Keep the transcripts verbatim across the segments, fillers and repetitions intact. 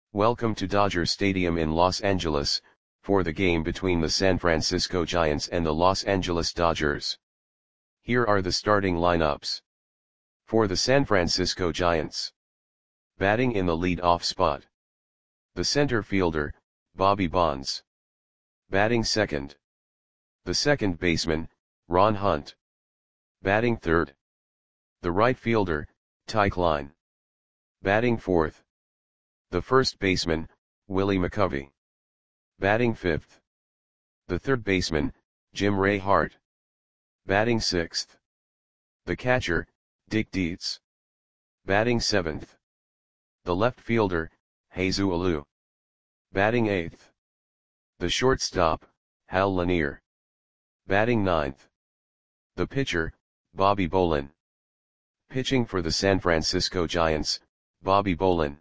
Welcome to Dodger Stadium in Los Angeles, for the game between the San Francisco Giants and the Los Angeles Dodgers. Here are the starting lineups. For the San Francisco Giants. Batting in the lead-off spot. The center fielder, Bobby Bonds. Batting second. The second baseman, Ron Hunt. Batting third. The right fielder, Ty Klein. Batting fourth. The first baseman, Willie McCovey. Batting fifth. The third baseman, Jim Ray Hart. Batting sixth. The catcher, Dick Dietz. Batting seventh. The left fielder, Jesus Alou. Batting eighth. The shortstop, Hal Lanier. Batting ninth. The pitcher, Bobby Bolin. Pitching for the San Francisco Giants, Bobby Bolin.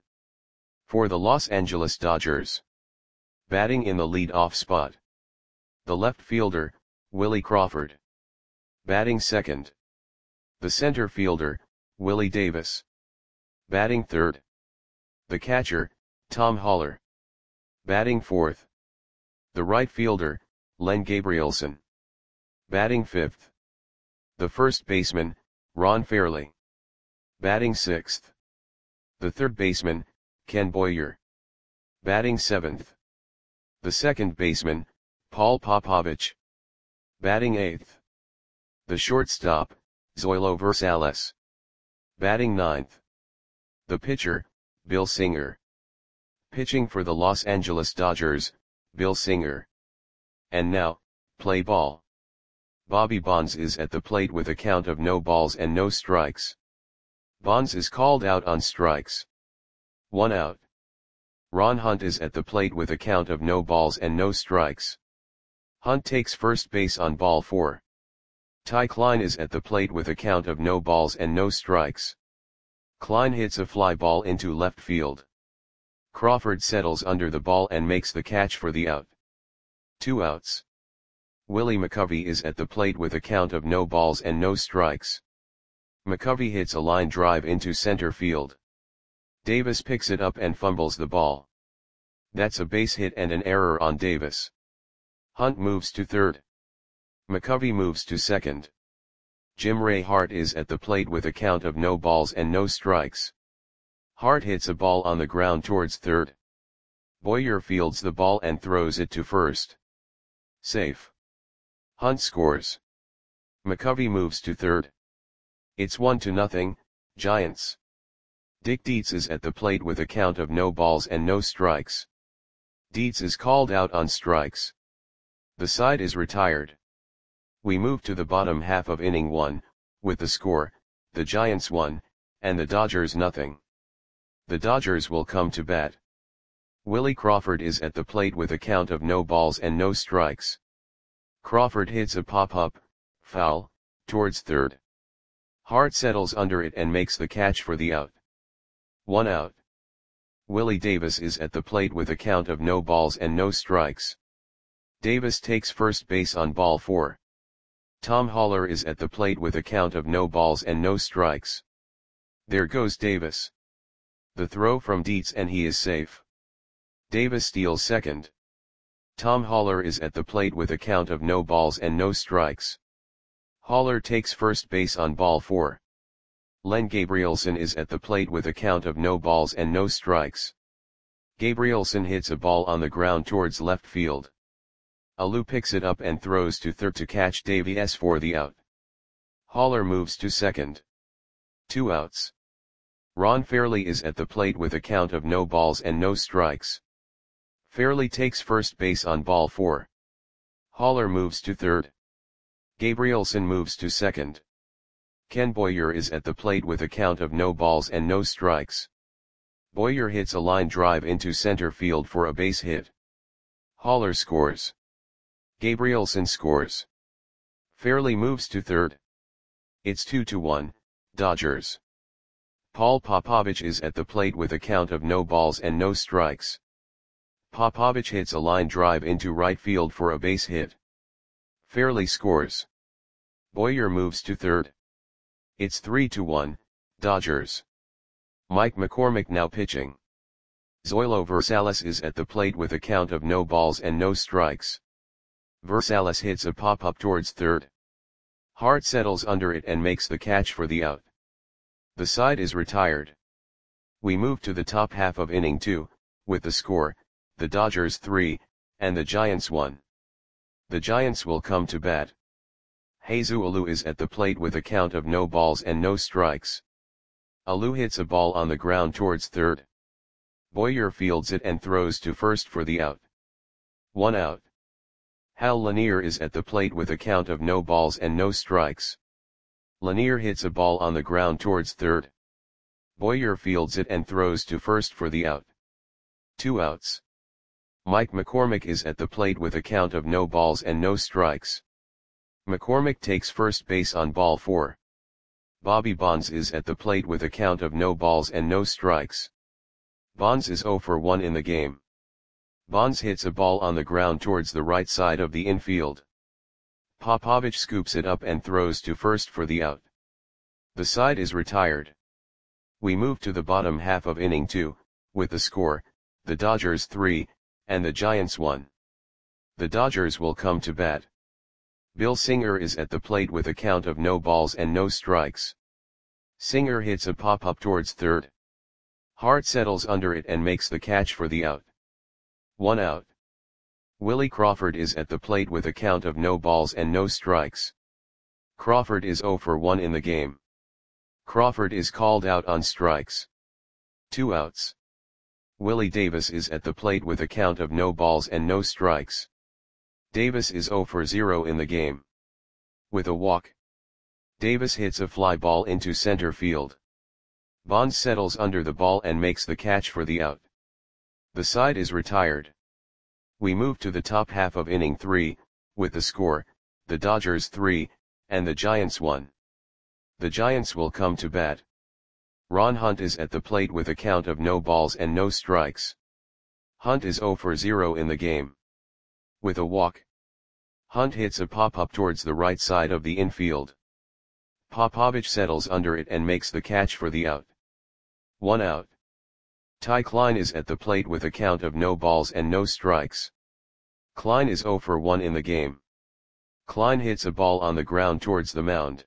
For the Los Angeles Dodgers. Batting in the lead-off spot. The left fielder, Willie Crawford. Batting second. The center fielder, Willie Davis. Batting third. The catcher, Tom Haller. Batting fourth. The right fielder, Len Gabrielson. Batting fifth. The first baseman, Ron Fairly. Batting sixth. The third baseman, Ken Boyer. Batting seventh. The second baseman, Paul Popovich. Batting eighth. The shortstop, Zoilo Versales. Batting ninth. The pitcher, Bill Singer. Pitching for the Los Angeles Dodgers, Bill Singer. And now, play ball. Bobby Bonds is at the plate with a count of no balls and no strikes. Bonds is called out on strikes. One out. Ron Hunt is at the plate with a count of no balls and no strikes. Hunt takes first base on ball four. Ty Klein is at the plate with a count of no balls and no strikes. Klein hits a fly ball into left field. Crawford settles under the ball and makes the catch for the out. Two outs. Willie McCovey is at the plate with a count of no balls and no strikes. McCovey hits a line drive into center field. Davis picks it up and fumbles the ball. That's a base hit and an error on Davis. Hunt moves to third. McCovey moves to second. Jim Ray Hart is at the plate with a count of no balls and no strikes. Hart hits a ball on the ground towards third. Boyer fields the ball and throws it to first. Safe. Hunt scores. McCovey moves to third. It's one to nothing, Giants. Dick Dietz is at the plate with a count of no balls and no strikes. Dietz is called out on strikes. The side is retired. We move to the bottom half of inning one, with the score, the Giants one, and the Dodgers nothing. The Dodgers will come to bat. Willie Crawford is at the plate with a count of no balls and no strikes. Crawford hits a pop-up, foul, towards third. Hart settles under it and makes the catch for the out. One out. Willie Davis is at the plate with a count of no balls and no strikes. Davis takes first base on ball four. Tom Haller is at the plate with a count of no balls and no strikes. There goes Davis. The throw from Dietz and he is safe. Davis steals second. Tom Haller is at the plate with a count of no balls and no strikes. Haller takes first base on ball four. Len Gabrielson is at the plate with a count of no balls and no strikes. Gabrielson hits a ball on the ground towards left field. Alou picks it up and throws to third to catch Davies for the out. Haller moves to second. Two outs. Ron Fairly is at the plate with a count of no balls and no strikes. Fairly takes first base on ball four. Haller moves to third. Gabrielson moves to second. Ken Boyer is at the plate with a count of no balls and no strikes. Boyer hits a line drive into center field for a base hit. Haller scores. Gabrielson scores. Fairly moves to third. It's two to one, Dodgers. Paul Popovich is at the plate with a count of no balls and no strikes. Popovich hits a line drive into right field for a base hit. Fairly scores. Boyer moves to third. It's three to one, Dodgers. Mike McCormick now pitching. Zoilo Versalles is at the plate with a count of no balls and no strikes. Versalles hits a pop-up towards third. Hart settles under it and makes the catch for the out. The side is retired. We move to the top half of inning two, with the score, the Dodgers three, and the Giants one. The Giants will come to bat. Jesus Alou is at the plate with a count of no balls and no strikes. Alou hits a ball on the ground towards third. Boyer fields it and throws to first for the out. One out. Hal Lanier is at the plate with a count of no balls and no strikes. Lanier hits a ball on the ground towards third. Boyer fields it and throws to first for the out. Two outs. Mike McCormick is at the plate with a count of no balls and no strikes. McCormick takes first base on ball four. Bobby Bonds is at the plate with a count of no balls and no strikes. Bonds is oh for one in the game. Bonds hits a ball on the ground towards the right side of the infield. Popovich scoops it up and throws to first for the out. The side is retired. We move to the bottom half of inning two, with the score, the Dodgers three, and the Giants one. The Dodgers will come to bat. Bill Singer is at the plate with a count of no balls and no strikes. Singer hits a pop-up towards third. Hart settles under it and makes the catch for the out. One out. Willie Crawford is at the plate with a count of no balls and no strikes. Crawford is oh for one in the game. Crawford is called out on strikes. Two outs. Willie Davis is at the plate with a count of no balls and no strikes. Davis is oh for zero in the game. With a walk. Davis hits a fly ball into center field. Bonds settles under the ball and makes the catch for the out. The side is retired. We move to the top half of inning three, with the score, the Dodgers three, and the Giants one. The Giants will come to bat. Ron Hunt is at the plate with a count of no balls and no strikes. Hunt is oh for zero in the game. With a walk. Hunt hits a pop-up towards the right side of the infield. Popovich settles under it and makes the catch for the out. One out. Ty Klein is at the plate with a count of no balls and no strikes. Klein is oh for one in the game. Klein hits a ball on the ground towards the mound.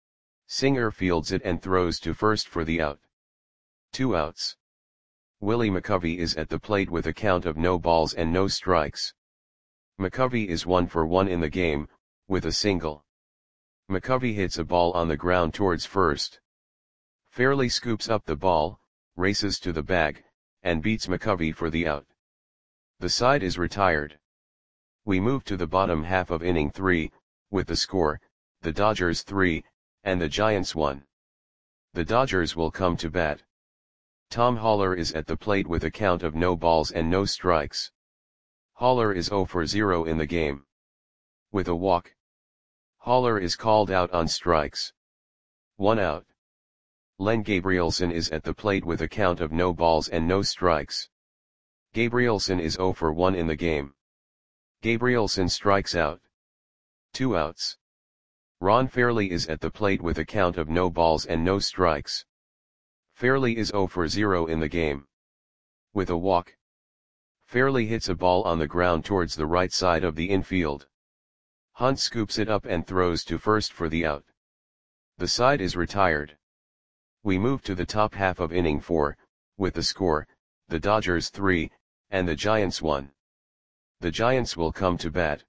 Singer fields it and throws to first for the out. Two outs. Willie McCovey is at the plate with a count of no balls and no strikes. McCovey is one for one in the game, with a single. McCovey hits a ball on the ground towards first. Fairley scoops up the ball, races to the bag, and beats McCovey for the out. The side is retired. We move to the bottom half of inning three, with the score, the Dodgers three, and the Giants one. The Dodgers will come to bat. Tom Haller is at the plate with a count of no balls and no strikes. Haller is oh for zero in the game. With a walk. Haller is called out on strikes. One out. Len Gabrielson is at the plate with a count of no balls and no strikes. Gabrielson is oh for one in the game. Gabrielson strikes out. Two outs. Ron Fairly is at the plate with a count of no balls and no strikes. Fairly is oh for zero in the game. With a walk. Fairly hits a ball on the ground towards the right side of the infield. Hunt scoops it up and throws to first for the out. The side is retired. We move to the top half of inning four, with the score, the Dodgers three, and the Giants one. The Giants will come to bat.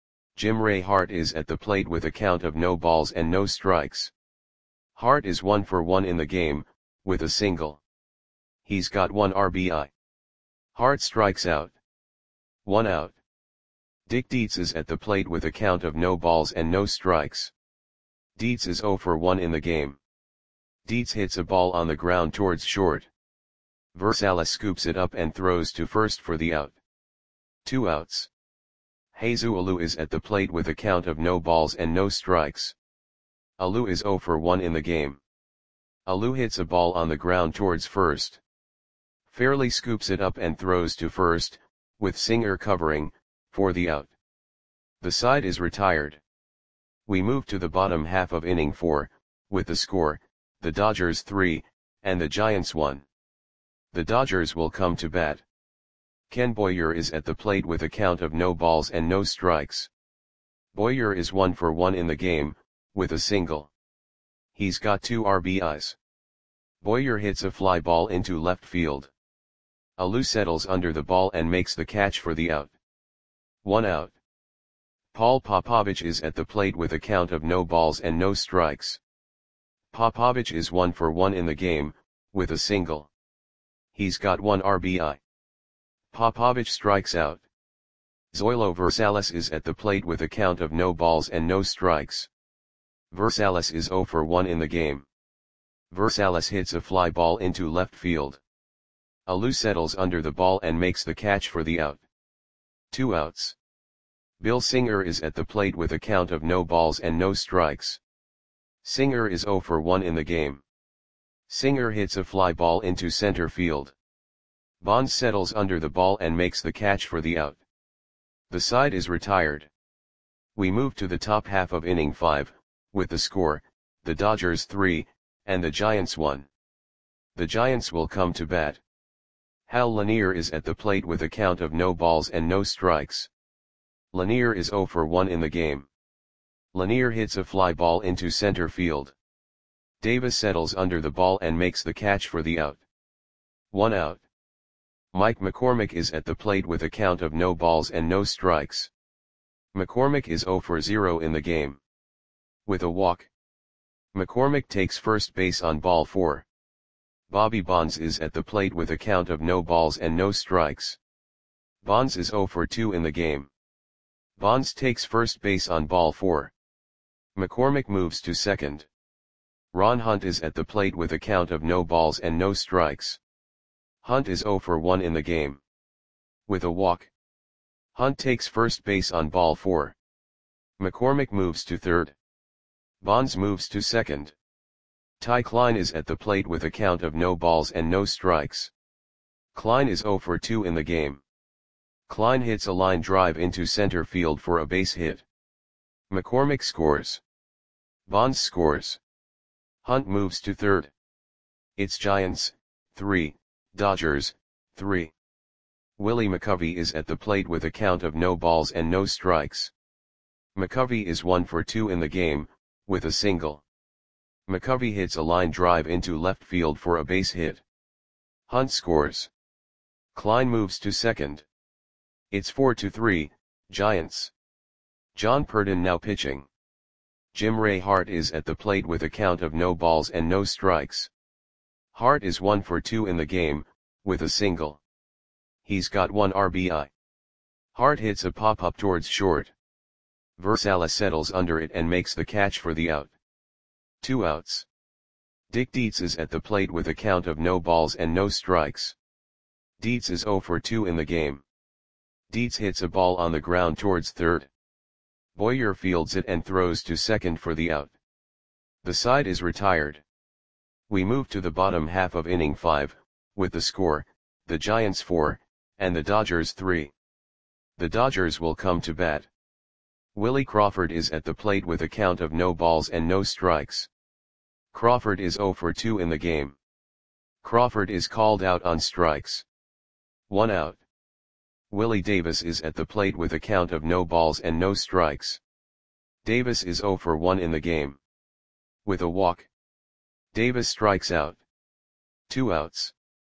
Jim Ray Hart is at the plate with a count of no balls and no strikes. Hart is one for one in the game, with a single. He's got one R B I. Hart strikes out. One out. Dick Dietz is at the plate with a count of no balls and no strikes. Dietz is oh for one in the game. Dietz hits a ball on the ground towards short. Versalles scoops it up and throws to first for the out. Two outs. Jesus Alou is at the plate with a count of no balls and no strikes. Alou is oh for one in the game. Alou hits a ball on the ground towards first. Fairly scoops it up and throws to first, with Singer covering, for the out. The side is retired. We move to the bottom half of inning four, with the score, the Dodgers three, and the Giants one. The Dodgers will come to bat. Ken Boyer is at the plate with a count of no balls and no strikes. Boyer is one for one in the game, with a single. He's got two R B Is. Boyer hits a fly ball into left field. Alou settles under the ball and makes the catch for the out. One out. Paul Popovich is at the plate with a count of no balls and no strikes. Popovich is one for one in the game, with a single. He's got one R B I. Popovich strikes out. Zoilo Versalles is at the plate with a count of no balls and no strikes. Versalles is zero for one in the game. Versalles hits a fly ball into left field. Alou settles under the ball and makes the catch for the out. Two outs. Bill Singer is at the plate with a count of no balls and no strikes. Singer is zero for one in the game. Singer hits a fly ball into center field. Bonds settles under the ball and makes the catch for the out. The side is retired. We move to the top half of inning five, with the score, the Dodgers three, and the Giants one. The Giants will come to bat. Hal Lanier is at the plate with a count of no balls and no strikes. Lanier is zero for one in the game. Lanier hits a fly ball into center field. Davis settles under the ball and makes the catch for the out. One out. Mike McCormick is at the plate with a count of no balls and no strikes. McCormick is zero for zero in the game. With a walk. McCormick takes first base on ball four. Bobby Bonds is at the plate with a count of no balls and no strikes. Bonds is zero for two in the game. Bonds takes first base on ball four. McCormick moves to second. Ron Hunt is at the plate with a count of no balls and no strikes. Hunt is zero for one in the game. With a walk. Hunt takes first base on ball four. McCormick moves to third. Bonds moves to second. Ty Klein is at the plate with a count of no balls and no strikes. Klein is zero for two in the game. Klein hits a line drive into center field for a base hit. McCormick scores. Bonds scores. Hunt moves to third. It's Giants, three, Dodgers, three. Willie McCovey is at the plate with a count of no balls and no strikes. McCovey is one for two in the game, with a single. McCovey hits a line drive into left field for a base hit. Hunt scores. Klein moves to second. It's four to three, Giants. John Purdon now pitching. Jim Ray Hart is at the plate with a count of no balls and no strikes. Hart is one for two in the game, with a single. He's got one R B I. Hart hits a pop-up towards short. Versalles settles under it and makes the catch for the out. Two outs. Dick Dietz is at the plate with a count of no balls and no strikes. Dietz is zero for two in the game. Dietz hits a ball on the ground towards third. Boyer fields it and throws to second for the out. The side is retired. We move to the bottom half of inning five, with the score, the Giants four, and the Dodgers three. The Dodgers will come to bat. Willie Crawford is at the plate with a count of no balls and no strikes. Crawford is zero for two in the game. Crawford is called out on strikes. One out. Willie Davis is at the plate with a count of no balls and no strikes. Davis is zero for one in the game. With a walk. Davis strikes out. Two outs.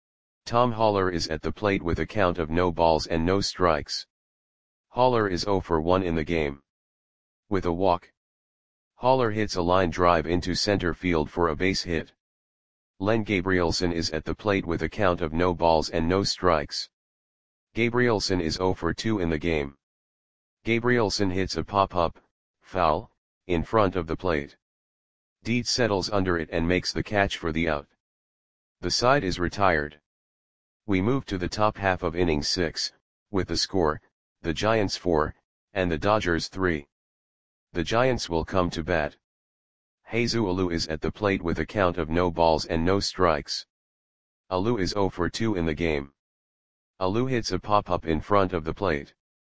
Tom Haller is at the plate with a count of no balls and no strikes. Haller is zero for one in the game. With a walk. Haller hits a line drive into center field for a base hit. Len Gabrielson is at the plate with a count of no balls and no strikes. Gabrielson is zero for two in the game. Gabrielson hits a pop-up, foul, in front of the plate. Dietz settles under it and makes the catch for the out. The side is retired. We move to the top half of inning six, with the score, the Giants four, and the Dodgers three. The Giants will come to bat. Jesus Alou is at the plate with a count of no balls and no strikes. Alou is zero for two in the game. Alou hits a pop-up in front of the plate.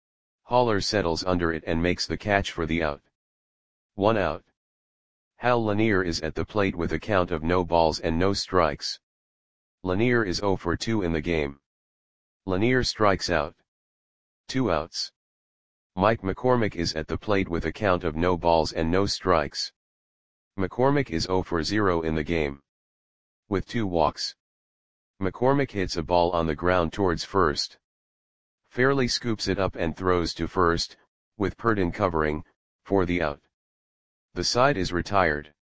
Haller settles under it and makes the catch for the out. One out. Hal Lanier is at the plate with a count of no balls and no strikes. Lanier is zero for two in the game. Lanier strikes out. Two outs. Mike McCormick is at the plate with a count of no balls and no strikes. McCormick is zero for zero in the game. With two walks. McCormick hits a ball on the ground towards first. Fairley scoops it up and throws to first, with Purdin covering, for the out. The side is retired.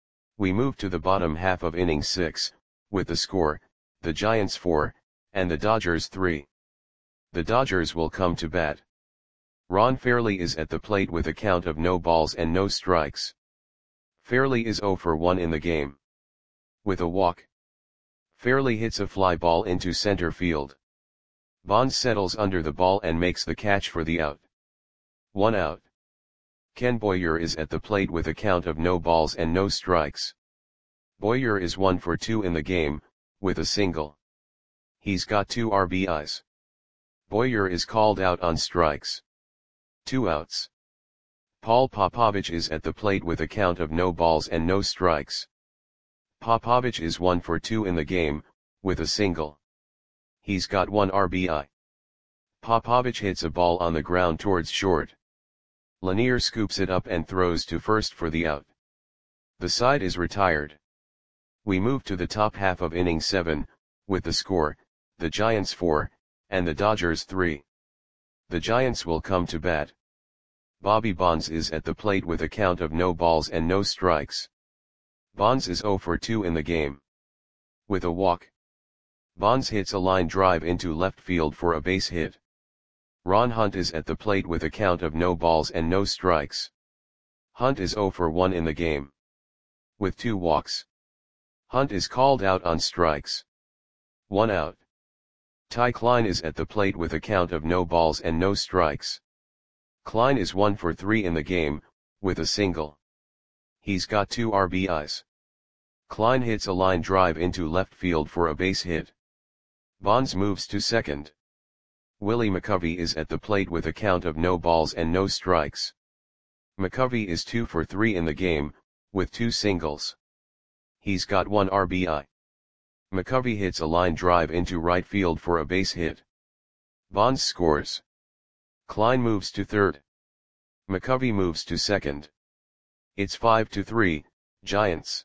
We move to the bottom half of inning six, with the score, the Giants four, and the Dodgers three. The Dodgers will come to bat. Ron Fairley is at the plate with a count of no balls and no strikes. Fairley is zero for one in the game. With a walk. Fairley hits a fly ball into center field. Bonds settles under the ball and makes the catch for the out. One out. Ken Boyer is at the plate with a count of no balls and no strikes. Boyer is one for two in the game, with a single. He's got two R B Is. Boyer is called out on strikes. Two outs. Paul Popovich is at the plate with a count of no balls and no strikes. Popovich is one for two in the game, with a single. He's got one R B I. Popovich hits a ball on the ground towards short. Lanier scoops it up and throws to first for the out. The side is retired. We move to the top half of inning seven, with the score, the Giants four, and the Dodgers three. The Giants will come to bat. Bobby Bonds is at the plate with a count of no balls and no strikes. Bonds is zero for two in the game. With a walk. Bonds hits a line drive into left field for a base hit. Ron Hunt is at the plate with a count of no balls and no strikes. Hunt is zero for one in the game. With two walks. Hunt is called out on strikes. One out. Ty Klein is at the plate with a count of no balls and no strikes. Klein is one for three in the game, with a single. He's got two R B Is. Klein hits a line drive into left field for a base hit. Bonds moves to second. Willie McCovey is at the plate with a count of no balls and no strikes. McCovey is two for three in the game, with two singles. He's got one R B I. McCovey hits a line drive into right field for a base hit. Bonds scores. Klein moves to third. McCovey moves to second. It's five to three, Giants.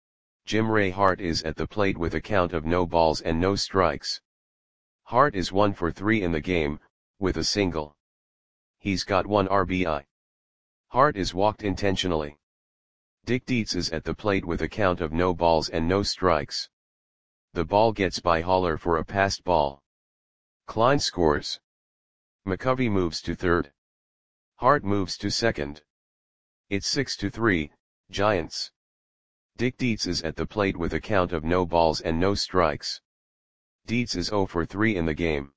Jim Ray Hart is at the plate with a count of no balls and no strikes. Hart is one for three in the game, with a single. He's got one R B I. Hart is walked intentionally. Dick Dietz is at the plate with a count of no balls and no strikes. The ball gets by Haller for a passed ball. Klein scores. McCovey moves to third. Hart moves to second. It's six to three, Giants. Dick Dietz is at the plate with a count of no balls and no strikes. Dietz is zero for three in the game.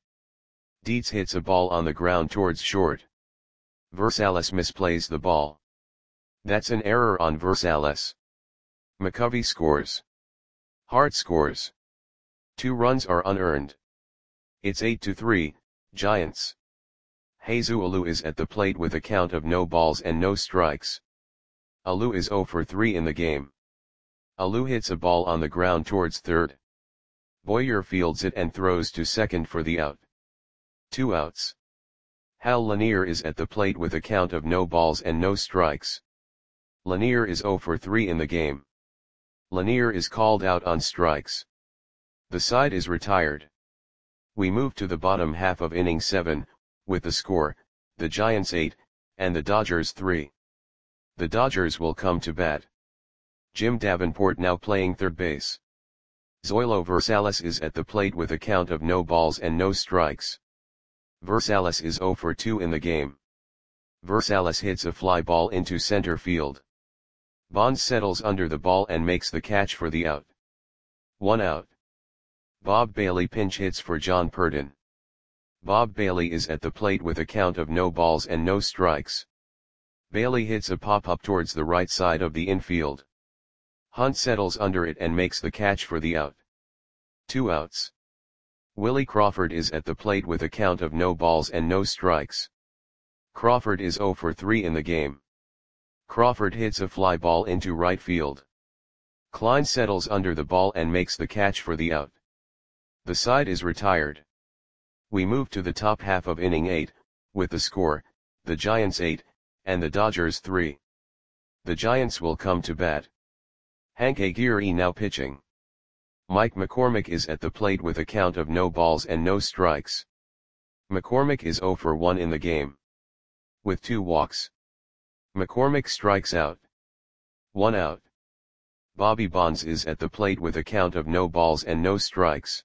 Dietz hits a ball on the ground towards short. Versalles misplays the ball. That's an error on Versalles. McCovey scores. Hart scores. Two runs are unearned. It's eight to three, Giants. Jesus Alou is at the plate with a count of no balls and no strikes. Alou is zero for three in the game. Alou hits a ball on the ground towards third. Boyer fields it and throws to second for the out. Two outs. Hal Lanier is at the plate with a count of no balls and no strikes. Lanier is zero for three in the game. Lanier is called out on strikes. The side is retired. We move to the bottom half of inning seven, with the score, the Giants eight, and the Dodgers three. The Dodgers will come to bat. Jim Davenport now playing third base. Zoilo Versalles is at the plate with a count of no balls and no strikes. Versalles is zero for two in the game. Versalles hits a fly ball into center field. Bonds settles under the ball and makes the catch for the out. One out. Bob Bailey pinch hits for John Purdin. Bob Bailey is at the plate with a count of no balls and no strikes. Bailey hits a pop-up towards the right side of the infield. Hunt settles under it and makes the catch for the out. Two outs. Willie Crawford is at the plate with a count of no balls and no strikes. Crawford is zero for three in the game. Crawford hits a fly ball into right field. Klein settles under the ball and makes the catch for the out. The side is retired. We move to the top half of inning eight, with the score, the Giants eight, and the Dodgers three. The Giants will come to bat. Hank Aguirre now pitching. Mike McCormick is at the plate with a count of no balls and no strikes. McCormick is zero for one in the game, with two walks. McCormick strikes out. One out. Bobby Bonds is at the plate with a count of no balls and no strikes.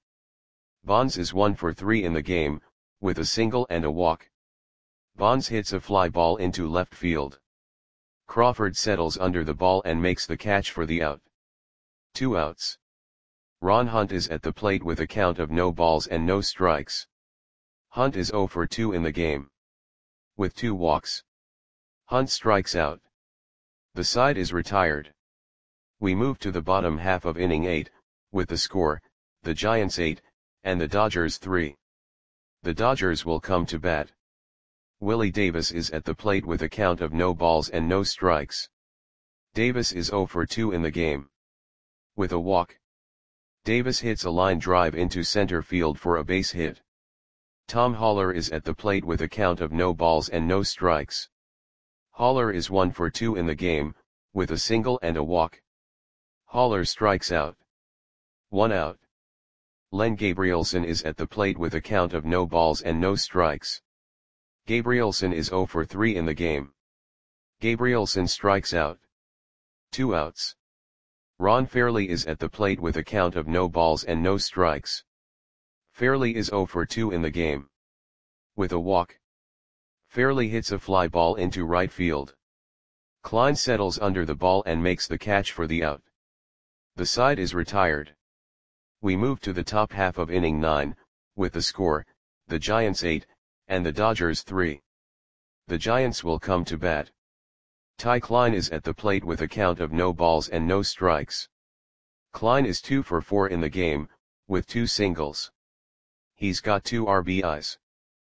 Bonds is one for three in the game, with a single and a walk. Bonds hits a fly ball into left field. Crawford settles under the ball and makes the catch for the out. Two outs. Ron Hunt is at the plate with a count of no balls and no strikes. Hunt is zero for two in the game, with two walks. Hunt strikes out. The side is retired. We move to the bottom half of inning eight, with the score, the Giants eight, and the Dodgers three. The Dodgers will come to bat. Willie Davis is at the plate with a count of no balls and no strikes. Davis is zero for two in the game, with a walk. Davis hits a line drive into center field for a base hit. Tom Haller is at the plate with a count of no balls and no strikes. Haller is one for two in the game, with a single and a walk. Haller strikes out. One out. Len Gabrielson is at the plate with a count of no balls and no strikes. Gabrielson is zero for three in the game. Gabrielson strikes out. Two outs. Ron Fairly is at the plate with a count of no balls and no strikes. Fairly is zero for two in the game, with a walk. Fairly hits a fly ball into right field. Klein settles under the ball and makes the catch for the out. The side is retired. We move to the top half of inning nine, with the score, the Giants eight, and the Dodgers three. The Giants will come to bat. Ty Klein is at the plate with a count of no balls and no strikes. Klein is two for four in the game, with two singles. He's got two R B Is.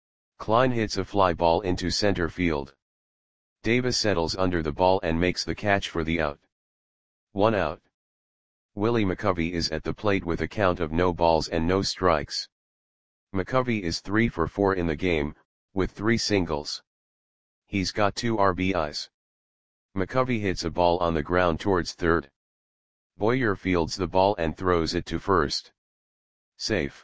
Klein hits a fly ball into center field. Davis settles under the ball and makes the catch for the out. One out. Willie McCovey is at the plate with a count of no balls and no strikes. McCovey is three for four in the game, with three singles. He's got two R B Is. McCovey hits a ball on the ground towards third. Boyer fields the ball and throws it to first. Safe.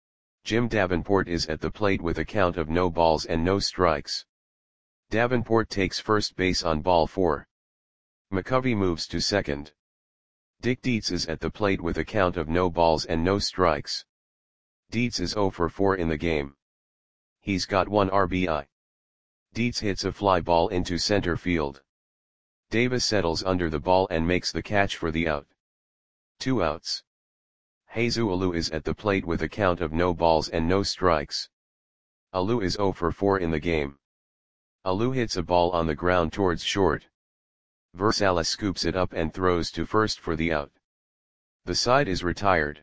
Jim Davenport is at the plate with a count of no balls and no strikes. Davenport takes first base on ball four. McCovey moves to second. Dick Dietz is at the plate with a count of no balls and no strikes. Dietz is zero for four in the game. He's got one R B I. Dietz hits a fly ball into center field. Davis settles under the ball and makes the catch for the out. Two outs. Jesus Alou is at the plate with a count of no balls and no strikes. Alou is zero for four in the game. Alou hits a ball on the ground towards short. Versalles scoops it up and throws to first for the out. The side is retired.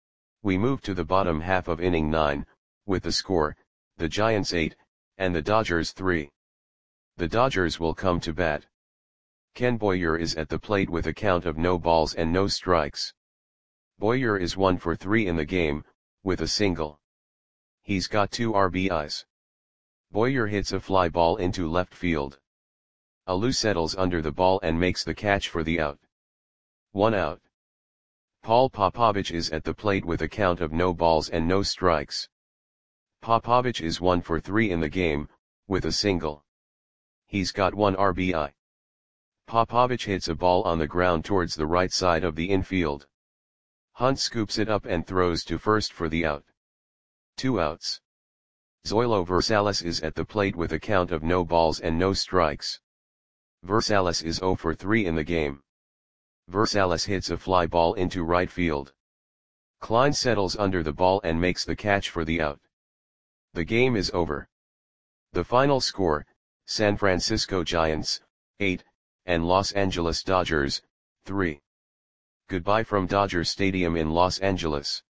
We move to the bottom half of inning nine, with the score, the Giants eight, and the Dodgers three. The Dodgers will come to bat. Ken Boyer is at the plate with a count of no balls and no strikes. Boyer is one for three in the game, with a single. He's got two R B Is. Boyer hits a fly ball into left field. Alou settles under the ball and makes the catch for the out. One out. Paul Popovich is at the plate with a count of no balls and no strikes. Popovich is one for three in the game, with a single. He's got one R B I. Popovich hits a ball on the ground towards the right side of the infield. Hunt scoops it up and throws to first for the out. Two outs. Zoilo Versalles is at the plate with a count of no balls and no strikes. Versalles is zero for three in the game. Versalles hits a fly ball into right field. Klein settles under the ball and makes the catch for the out. The game is over. The final score, San Francisco Giants, eight, and Los Angeles Dodgers, three. Goodbye from Dodger Stadium in Los Angeles.